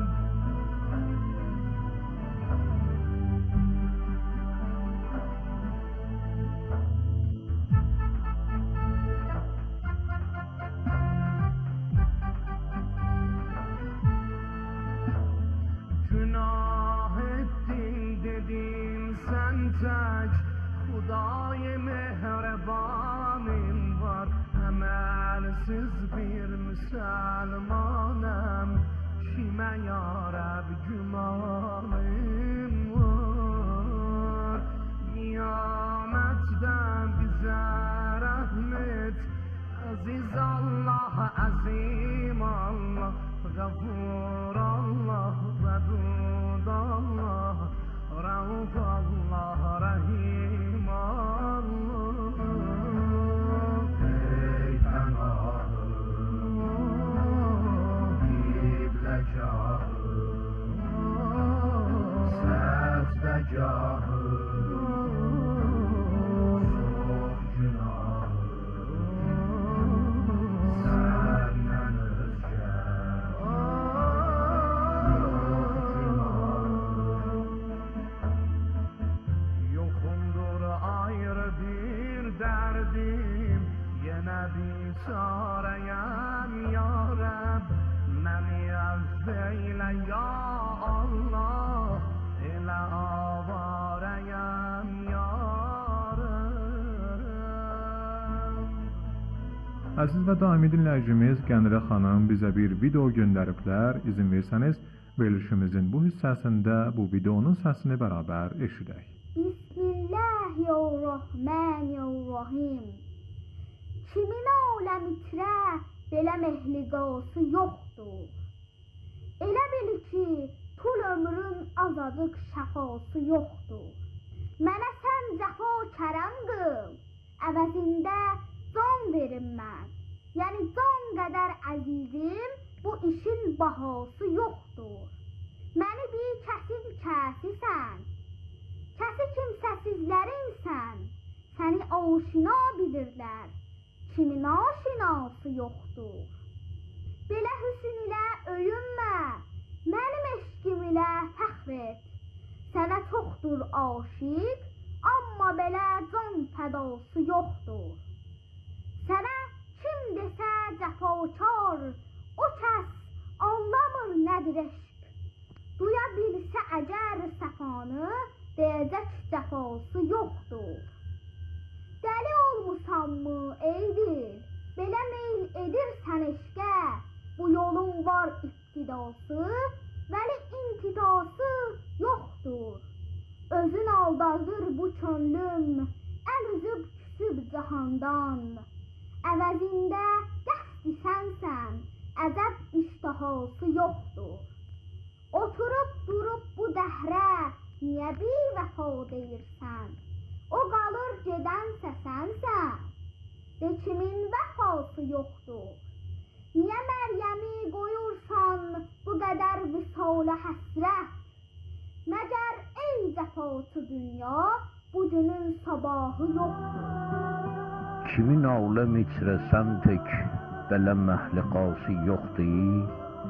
Günah ettin dedim sen tek, Hudâ-i mehrebanim var. Emelsiz bir Müslümanım, kime yarab gümanım var. Kıyamette bize rahmet, aziz Allah, azim Allah, gafur Allah, vedud Allah, rauf Allah, rahim Allah. Ey Pənahım, Qibləgahım, Səcdəgahım, çox günahım, səndən özgə Yoxumdur ayrı bir derdim, yine bir çareyem ya Rab. Məni affeyle ya Allah, ile avareyem ya Rab. Əziz və daimi dinləyicimiz Qənirə xanım bizə bir video göndəriblər. İzin versəniz, verilişimizin bu hissəsində bu videonun səsini bərabər eşidək. Bismillahirrahmanirrahim. Kimin aləmitrə belə mehliqası yoxdur. Elə bil ki, pul ömrün azadıq şəfası yoxdur. Mənə sən cəfa kərəm qıl, əvəzində can verim mən. Yəni can qədər əzizim, bu işin bahası yoxdur. Məni bir kəsin kəsisən, kəsi kimsəsizlərinsən, səni aşina bilirlər, kimin aşinası yoxdur. Belə hüsn ilə öyünmə, mənim eşqim ilə fəxr et. Sənə çoxdur aşiq, amma belə can fədası yoxdur. Sənə kim desə cəfakar, o kəs anlamır nədir eşq. Duya bilsə əgər səfanı, deyəcək cəfası yoxdur. Dəli olmusanmı ey dil, belə meyl edirsən eşqə. Bu yolun var iqtidası, vəli intidası yoxdur. Özün aldadır bu könlüm, əl üzüb küsüb cahandan. Əvəzində qəsdi sənsən, əcəb iştahası yoxdur. Oturub durub bu dəhrə, niyə bir vəfa deyirsən? O qalır gedənsə sənsən, de kimin vəfası yoxdur. Niyə Məryəmi qoyursan bu qədər visalə həsrət? Məgər ey cəfatı dünya, bu günün sabahı yoxdur. Kimin aləm içrəsən tək belə məhliqası yoxdur.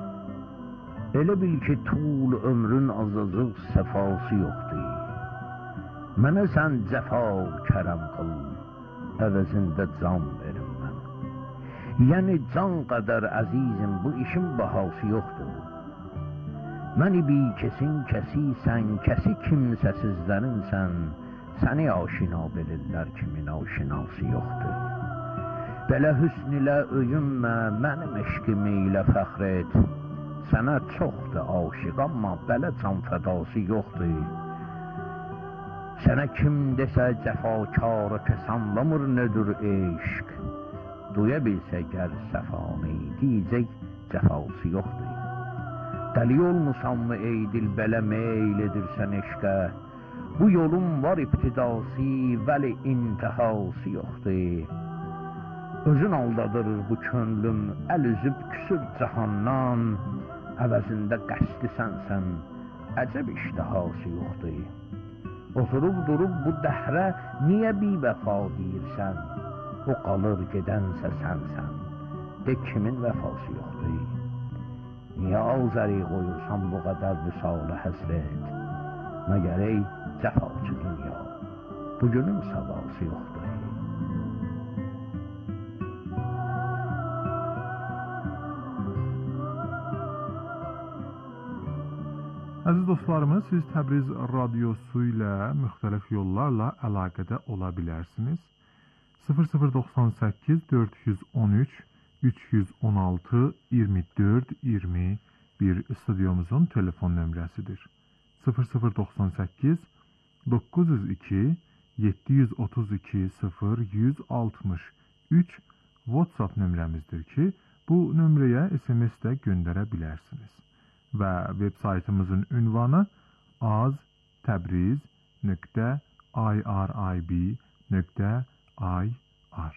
Elə bil ki, tul ömrün azacıq səfası yoxdur. Mənə sən cəfa kərəm qıl, əvəzində can verim mən. Yəni can qədər əzizim, bu işin bahası yoxdur. Məni bir kesin kəsisən, kəsi kimsəsizlərinsən, səni aşina bilirlər, kimin aşinası yoxdur. Belə hüsn ilə öyünmə, mənim eşqimi ilə fəxr et. Sənə çoxdur aşiq, amma belə can fədası yoxdur. Sənə kim desə cəfakarı kəs anlamır nədir eşq. Duya bilsə gər səfanı, deyəcək cəfası yoxdur. Dəli olmusanmı ey dil, belə meyl edirsən eşqə. Bu yolun var ibtidası, vəli intihası yoxdur. Özün aldadır bu könlüm, əl üzüb küsür cahandan. Əvəzində qəsdi sənsən, əcəb iştihası yoxdur. Oturub durub bu dəhrə niyə bivəfa deyirsən? O qalır gedənsə sənsən. De kimin vəfası yoxdur? Niyə ağzəri qoyursan bu qədər vüsalı həsret? Məgər ey cəfaçı dünya, bugünün savası yoxdur. Əziz dostlarımız, siz Təbriz radiosu ilə müxtəlif yollarla əlaqədə ola bilərsiniz. 0098 413 316 24 21 studiomuzun telefon nömrəsidir. 0098 902 732 0163 WhatsApp nömrəmizdir ki, bu nömrəyə SMS də göndərə bilərsiniz. Və web saytımızın ünvanı aztabriz.irib.ir.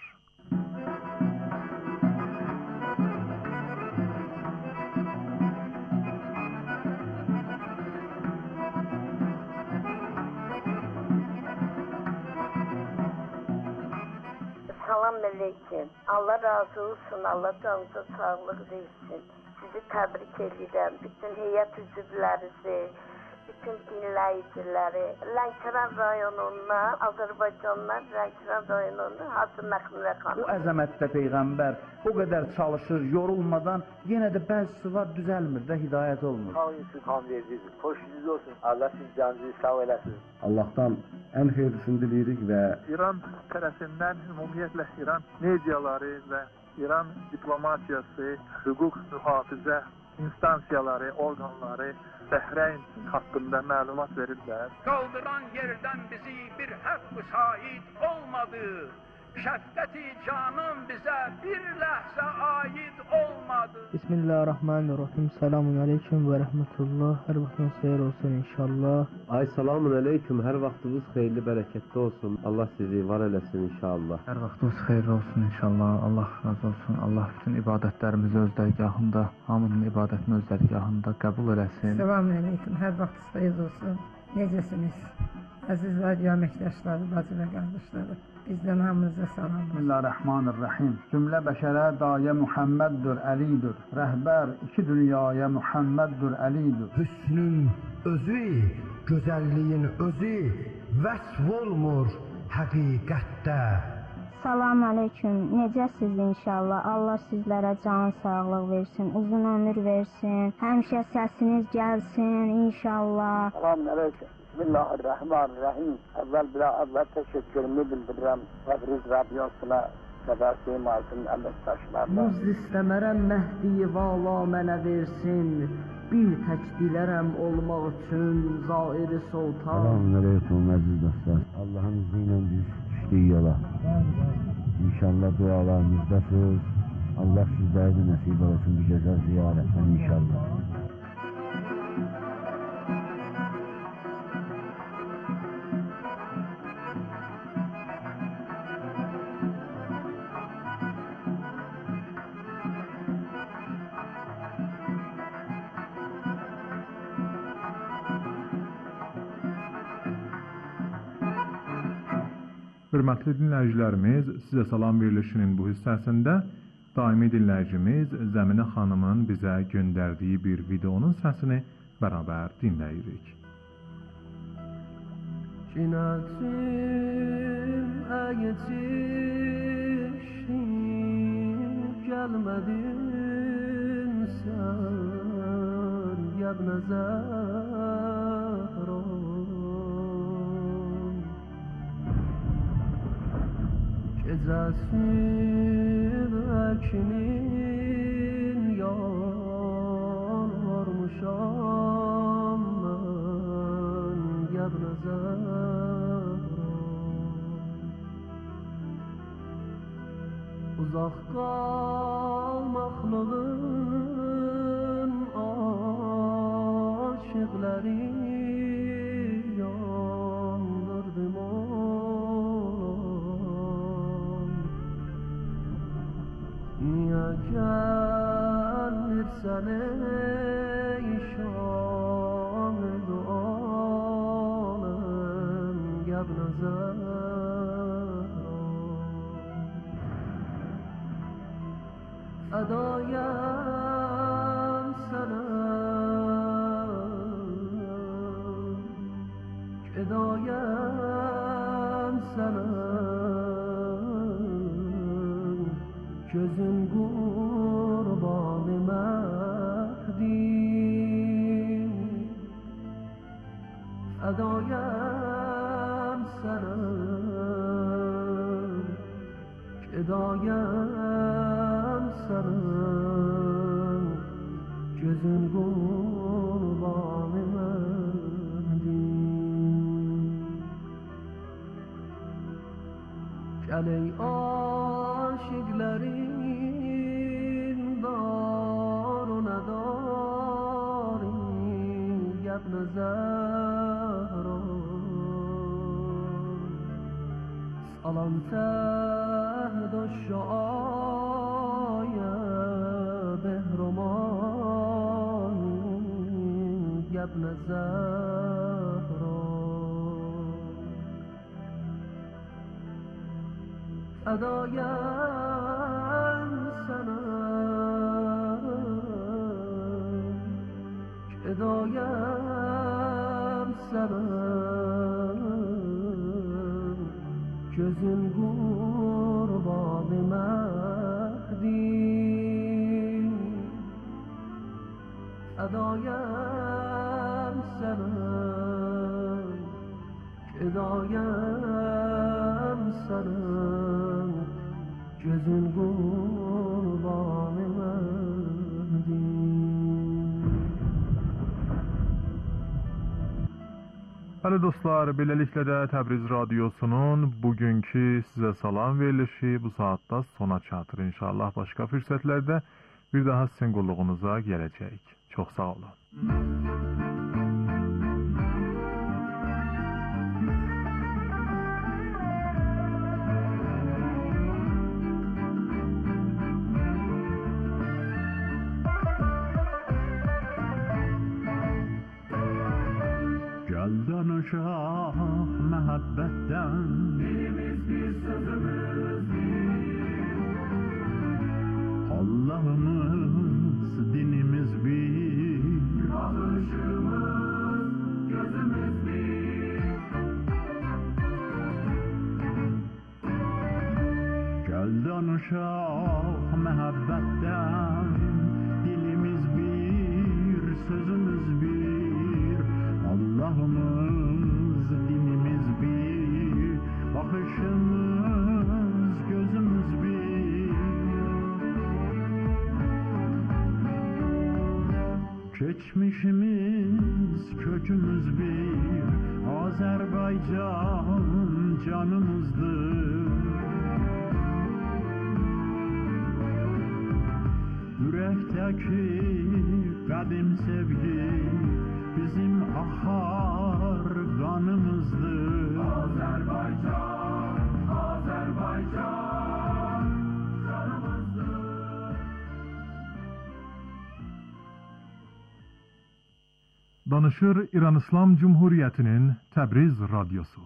Salam aleyküm. Allah razı olsun. Allah canınıza sağlıq versin. Sizi təbrik edirəm. Bütün heyət üzvlərinizi, bütün dinləyiciləri. Lənkəran rayonundan, Azərbaycandan Lənkəran rayonundan Hacı Məxmulə xanım. Bu əzəmətdə Peyğəmbər o qədər çalışır, yorulmadan, yenə də bəzisi var düzəlmir də, hidayət olmur. Hangisi kan vericidir? Hoşunuz olsun. Allah siz canınızı sağ eləsin. Allah'tan en hayırlısını dileyirik ve İran tərəfindən ümumiyyətlə İran mediaları və İran diplomatiyası, hüquq mühafizə instansiyaları, orqanları Bəhreyn haqqında məlumat verirlər. Qaldıran yerdən bizi bir həqqü şahid olmadı. Şəfqəti canım bizə bir ləhzə aid olmadı. Bismillahirrahmanirrahim. Selamun aleyküm ve rahmetullah. Her vaxtınız xeyir olsun inşallah. Ay selamun aleyküm. Her vaxtınız xeyirli, bərəkətli olsun. Allah sizi var eləsin inşallah. Her vaxtınız xeyir olsun inşallah. Allah razı olsun. Allah bütün ibadətlərimizi öz dərgahında, hamının ibadətini öz dərgahında qəbul eləsin. Selamun aleyküm. Her vaxtınız xeyir olsun. Necəsiniz? Əziz radio əməkdaşları, bacı və qardaşları. Bizdən hamınıza salam. Bismillahirrahmanirrahim. Cümlə bəşərə dayə Muhammeddur, Əlidir. Rəhbər iki dünyaya Muhammeddur, Əlidir. Hüsnün özü, gözəlliyin özü vəsf olmur həqiqətdə. Salam aleyküm. Necəsiz inşallah? Allah sizlərə can sağlıq versin, uzun ömür versin. Həmişə səsiniz gəlsin inşallah. Salam aleyküm. Bismillahirrahmanirrahim. Əvvəl təşəkkürümü bildirirəm Təbriz radiosuna, Səbəsim Azim əməkdaşlarına. Muz istəmərəm Məhdi vala mənə versin. Bir tək dilərəm olmaq üçün Zair Sultan. Selamun aleyküm əziz dostlar. Allah'ın izniyle biz düşdük yola. İnşallah dualarınızdasınız. Allah sizlərə də nəsib olsun bir gözəl ziyarətdən inşallah. Hörmətli dinləyicilərimiz, sizə salam verilişinin bu hissəsində daimi dinləyicimiz Zəminə xanımın bizə göndərdiyi bir videonun səsini bərabər dinləyirik. Cinətim əgəçişim gəlmədin sən yəbnə zəhran. Gecəsir əkinin yanarmışam mən yəbnə zəhran. Uzaq qalmaqlığın aşıqları yandırdım o. Niyə gəlirsən ey şam-ı aləm فدایم سنم گدایم سنم جزن قربان مهدی فدایم سنم گدایم سنم جزن قربان مهدی گلی عاشقlerin dar و ندارین ابن زهرا سلام تهد الشعای بهرمان ابن زهرا فدایم سنم گدایم سنم جزن قربان مهدی فدایم سنم گدایم سنم جزن قربان مهدی. Bəli dostlar, beləliklə də Təbriz Radiosunun bugünkü sizə salam verilişi bu saatda sona çatır. İnşallah başqa fürsətlərdə bir daha sizin qulluğunuza gələcəyik. Çox sağ olun. Danışaq məhəbbətdən dilimiz bir, sözümüz bir Allah'ımız dinimiz bir Bakışımız gözümüz bir Gel danışaq məhəbbətdən dilimiz bir, sözümüz bir Allah'ımız dinimiz bir, bakışımız gözümüz bir. Geçmişimiz kökümüz bir, Azerbaycan canımızdır. Yürekteki kadim sevgi bizim ahar kanımızdır. Azerbaycan, Azerbaycan canımızdır. Danışır İran İslam Cumhuriyeti'nin Təbriz Radyosu.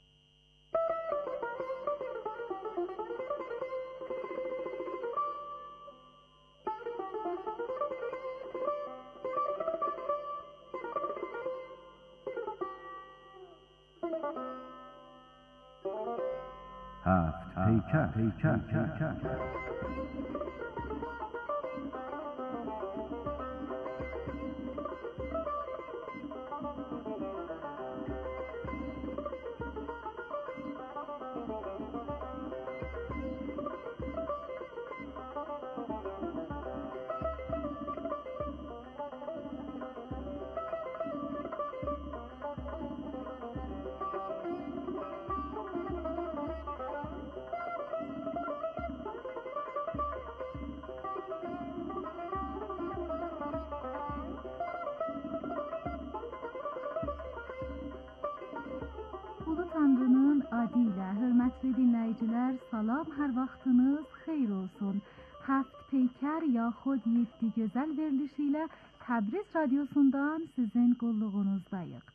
Heykel. adıyla hörmətli dinləyicilər, salam, hər vaxtınız xeyir olsun. Həft Peykər yaxud 7 gözəl verilişi ilə Təbriz Radiosundan sizin qulluğunuzdayıq.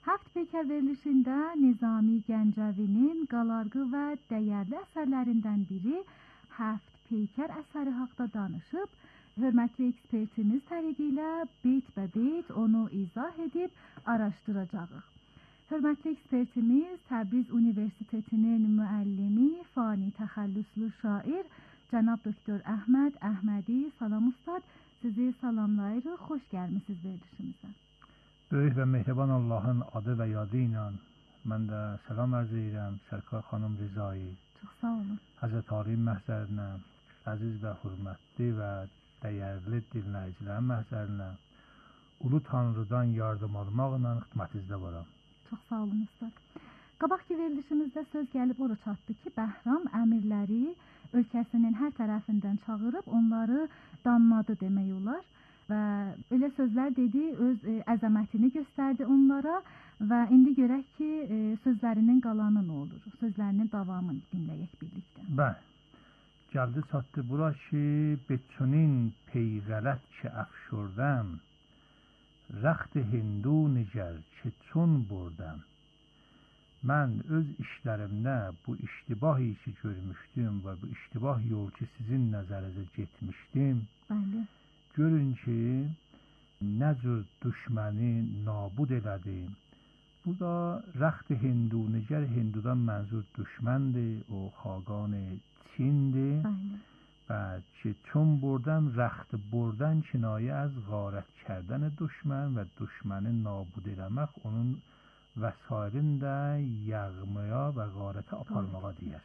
Həft Peykər verilişində Nizami Gəncəvinin qalarğı və dəyərli əsərlərindən biri Həft Peykər əsəri haqda danışıb, hörmətli ekspertimiz təriqi ilə beyt-bə-beyt onu izah edib araşdıracağıq. Hörmətli ekspertimiz Təbriz Universitetinin müəllimi, fani təxəllüslü şair Cənab Doktor Əhməd Əhmədi. Salam Ustad, sizi salamlayırıq, xoş gəlmisiniz verilişimizə. Böyük və mehriban Allahın adı və yadı ilə mən də salam ərz edirəm Sərkar xanım Rizai. Çox sağ olun. Həzrət Ali məhzərinə, əziz və hörmətli və dəyərli dinləyicilərin məhzərinə Ulu Tanrıdan yardım almaqla xidmətinizdə varam. Çox sağ olun Ustad. Qabaqki verilişimizdə söz gəlib ora çatdı ki, Bəhram əmirləri ölkəsinin hər tərəfindən çağırıb onları danladı demək olar və elə sözlər dedi, öz əzəmətini göstərdi onlara və indi görək ki, sözlərinin qalanı nə olur, sözlərinin davamını dinləyək birlikdə. Bəli, gəldi çatdı bura ki, beçunin peyğələt ki əfşurdəm, rəxt hindu niger ki çun burdəm. Mən öz işlərimdə bu iştibahı ki görmüşdüm və bu iştibah yol ki sizin nəzərinizə getmişdim. Bəli. Görün ki, nə cür düşməni nabud elədi. Bu da rəxt hindu, niger hindudan mənzur düşməndir, o xaqan Çindir. Bəli. و چون بردم رخت بردن کنایه از غارت کردن دشمن و دشمن نابود eləmək onun vəsairində yağmaya və qarətə aparmağa deyər.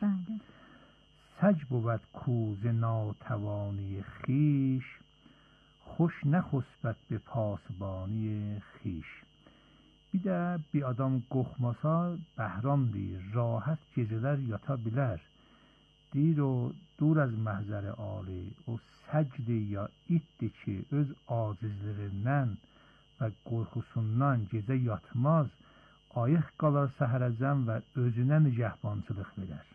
Səc بود کوز ناتوانی خیش خوش نخسبد به پاسبانی خیش. Bir də bir adam qorxmasa Bəhram deyir, rahat gecələr yata bilər. Deyir o dur az məhzəri ali, o səcdir ya itdir ki öz acizlerindən və qorxusundan gecə yatmaz, ayıq qalar səhərəcən və özünə nigəhbançılıq verər.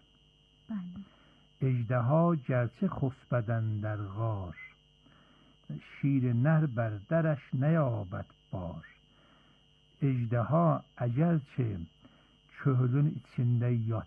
Ejdeha gerçi xusbədən در غار شیر نر بر درش نیابد بار. Ejdeha əgərçi çölün içində